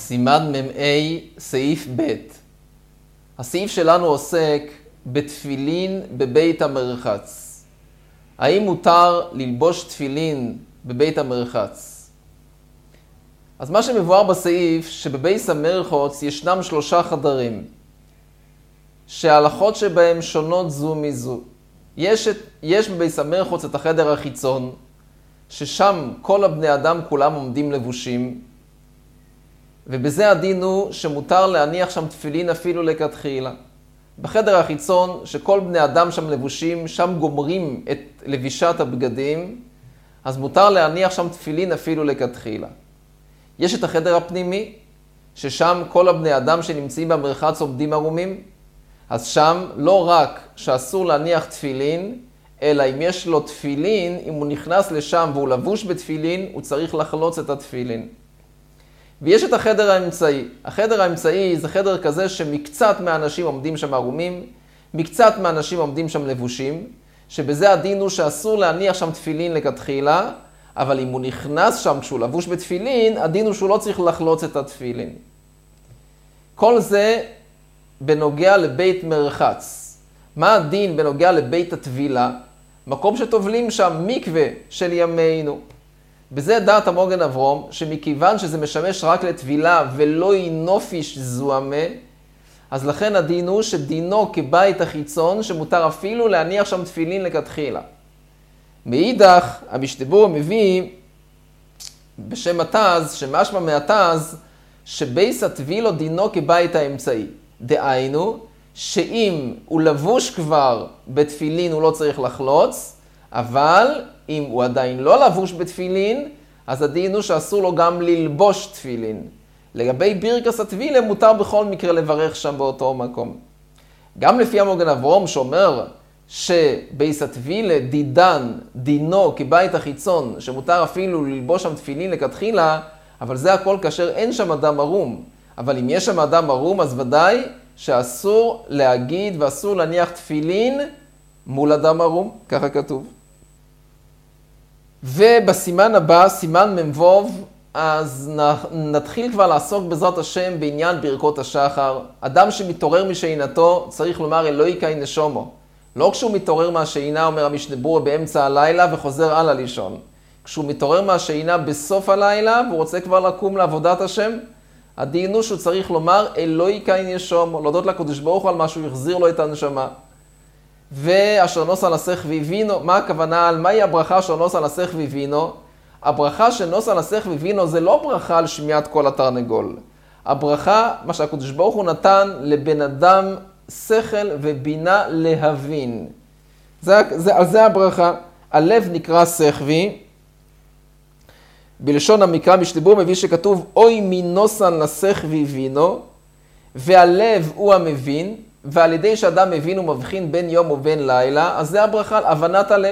סימן ממ"ה, סעיף ב'. הסעיף שלנו עוסק בתפילין בבית המרחץ. האם מותר ללבוש תפילין בבית המרחץ? אז מה שמבואר בסעיף, שבבית המרחץ ישנם 3 חדרים, שההלכות שבהם שונות זו מזו. יש בבית המרחץ את החדר החיצון, ששם כל הבני אדם כולם עומדים לבושים, ובזה הדין הוא שמותר להניח שם תפילין אפילו לכתחילה. בחדר החיצון, שכל בני אדם שם לבושים, שם גומרים את לבישת הבגדים, אז מותר להניח שם תפילין אפילו לכתחילה. יש את החדר הפנימי, ששם כל הבני אדם שנמצאים במרחץ עומדים ערומים, אז שם לא רק שאסור להניח תפילין, אלא אם יש לו תפילין, אם הוא נכנס לשם והוא לבוש בתפילין, הוא צריך לחלוץ את התפילין. ויש את החדר האמצעי. החדר האמצעי זה חדר כזה שמקצת מהאנשים עומדים שם ערומים, מקצת מהאנשים עומדים שם לבושים, שבזה הדין הוא שאסור להניח שם תפילין לכתחילה, אבל אם הוא נכנס שם כשהוא לבוש בתפילין, הדין הוא שהוא לא צריך לחלוץ את התפילין. כל זה בנוגע לבית מרחץ. מה הדין בנוגע לבית הטבילה? מקום שטובלים שם מקווה של ימינו. בזה דעת המוגן אברום, שמכיוון שזה משמש רק לטבילה ולא נופיש זוהמה, אז לכן הדין הוא שדינו כבית החיצון, שמותר אפילו להניח שם תפילין לכתחילה. מאידך, המשתבור מביא בשם התז, שמשמע מהתז, שבייס הטבילו דינו כבית האמצעי. דהיינו, שאם הוא לבוש כבר בתפילין הוא לא צריך לחלוץ, אבל אם הוא עדיין לא לבוש בתפילין, אז הדין הוא שאסור לו גם ללבוש תפילין. לגבי ברכס הטבילה מותר בכל מקרה לברך שם באותו מקום. גם לפי המוגן אברום שאומר שבייס הטבילה דינו כבית החיצון, שמותר אפילו ללבוש שם תפילין לכתחילה, אבל זה הכל כאשר אין שם אדם ערום. אבל אם יש שם אדם ערום, אז ודאי שאסור להגיד ואסור להניח תפילין מול אדם ערום, ככה כתוב. ובסימן הבא, סימן ממבוב, אז נתחיל כבר לעסוק בעזרת השם בעניין ברכות השחר. אדם שמתעורר משעינתו צריך לומר אלוהי קאי נשומו. לא כשהוא מתעורר מהשינה, אומר המשנה באמצע הלילה וחוזר הלאה לישון. כשהוא מתעורר מהשינה בסוף הלילה והוא רוצה כבר לקום לעבודת השם, הדין הוא שהוא צריך לומר אלוהי קאי נשומו, להודות לקדוש ברוך הוא על מה שהוא החזיר לו את הנשמה. ואשר נוס על הסך ויבינו, מה הכוונה? על מהי הברכה אשר נוס על הסך ויבינו? הברכה שנוס על הסך ויבינו זה לא ברכה על שמיעת כל התרנגול. הברכה, מה שהקדוש ברוך הוא נתן לבן אדם שכל ובינה להבין. על זה הברכה. הלב נקרא שכבי. בלשון המקרא משתבור מביא שכתוב אוי מנוסן לסך ויבינו, והלב הוא המבין, ועל ידי שאדם מבין ומבחין בין יום ובין לילה, אז זה הברכה על הבנת הלב.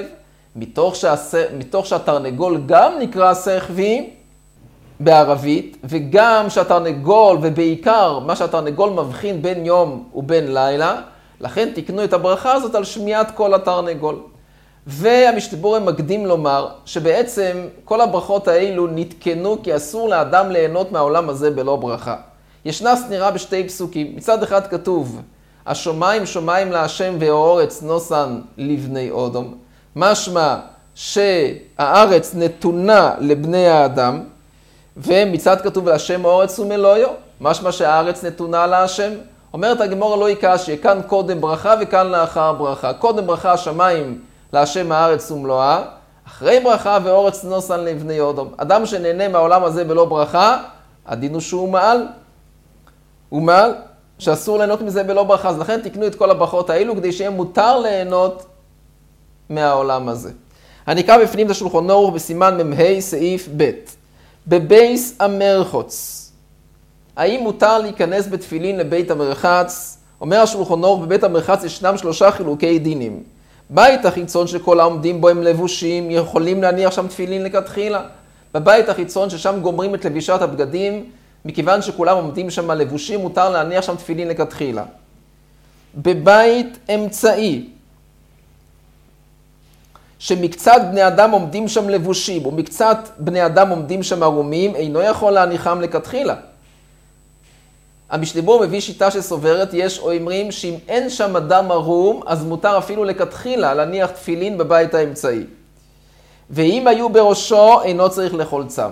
מתוך שהתרנגול גם נקרא שכבי בערבית, וגם שהתרנגול, ובעיקר מה שהתרנגול מבחין בין יום ובין לילה, לכן תקנו את הברכה הזאת על שמיעת כל התרנגול. והמשתבור מקדים לומר שבעצם כל הברכות האלו נתקנו כי אסור לאדם ליהנות מהעולם הזה בלא ברכה. ישנה סתירה בשתי פסוקים. מצד אחד כתוב, השומיים שומיים להשם והאורץ נוסן לבני אודום. משמע שהארץ נתונה לבני האדם, ומצד כתוב להשם האורץ ומלואו. משמע שהארץ נתונה להשם. אומרת הגמרא לא יקשיא, כאן קודם ברכה וכאן לאחר ברכה. קודם ברכה השמיים להשם הארץ ומלואה, אחרי ברכה ואורץ נוסן לבני אודום. אדם שנהנה מהעולם הזה בלא ברכה, הדין הוא שהוא מעל. הוא מעל. שאסור ליהנות מזה בלא ברכה, אז לכן תקנו את כל הברכות האלו כדי שיהיה מותר ליהנות מהעולם הזה. אני אקרא בפנים את השולחן ערוך בסימן ממ"ה סעיף ב'. בבייס המרחץ, האם מותר להיכנס בתפילין לבית המרחץ? אומר השולחן ערוך, בבית המרחץ ישנם 3 חילוקי דינים. בית החיצון שכל העומדים בו הם לבושים, יכולים להניח שם תפילין לכתחילה. בבית החיצון ששם גומרים את לבישת הבגדים, מכיוון שכולם עומדים שם לבושים, מותר להניח שם תפילין לכתחילה. בבית אמצעי, שמקצת בני אדם עומדים שם לבושים, ומקצת בני אדם עומדים שם ערומים, אינו יכול להניחם לכתחילה. המשנה מביא שיטה שסוברת, יש אומרים שאם אין שם אדם ערום, אז מותר אפילו לכתחילה להניח תפילין בבית האמצעי. ואם היו בראשו, אינו צריך לאכול צם.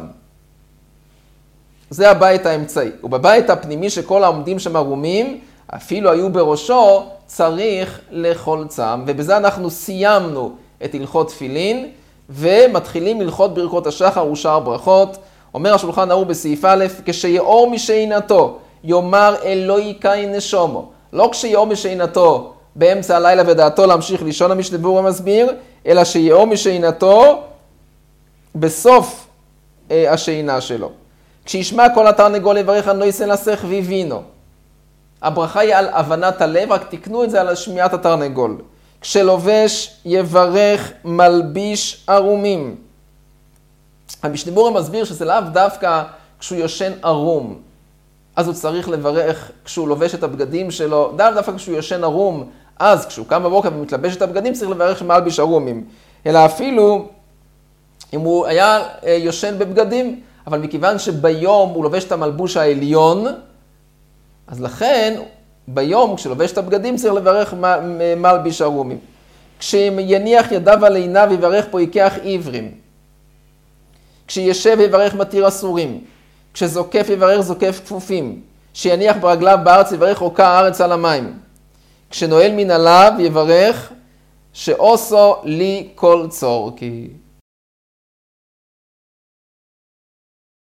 זה הבית האמצעי. ובבית הפנימי שכל העומדים שם ערומים, אפילו היו בראשו, צריך לאכול צם. ובזה אנחנו סיימנו את הלכות תפילין, ומתחילים הלכות ברכות השחר ושאר ברכות. אומר השולחן ערוך בסעיף א', כשיאור משעינתו, יאמר אלוהי קין נשומו. לא כשיאור משעינתו באמצע הלילה ודעתו להמשיך לישון, המשנה ברורה מסביר, אלא שיאור משעינתו בסוף השינה שלו. כשישמע כל התרנגול יברך אני לא יסן לסך ויבינו. הברכה היא על הבנת הלב, רק תקנו את זה על שמיעת התרנגול. כשלובש יברך מלביש ערומים. המשנה ברורה מסביר שזה לאו דווקא כשהוא יושן ערום. אז הוא צריך לברך כשהוא לובש את הבגדים שלו, דווקא כשהוא יושן ערום, אז כשהוא קם בבוקר ומתלבש את הבגדים צריך לברך מלביש ערומים. אלא אפילו אם הוא היה יושן בבגדים, אבל מכיוון שביום הוא לובש את המלבוש העליון, אז לכן ביום כשלובש את הבגדים צריך לברך מלביש ערומים. כשיניח ידיו על עיניו יברך פויקח עיוורים. כשישב יברך מתיר אסורים. כשזוקף יברך זוקף כפופים. כשיניח ברגליו בארץ יברך עוקה הארץ על המים. כשנועל מנעליו יברך שעושו לי כל צור כי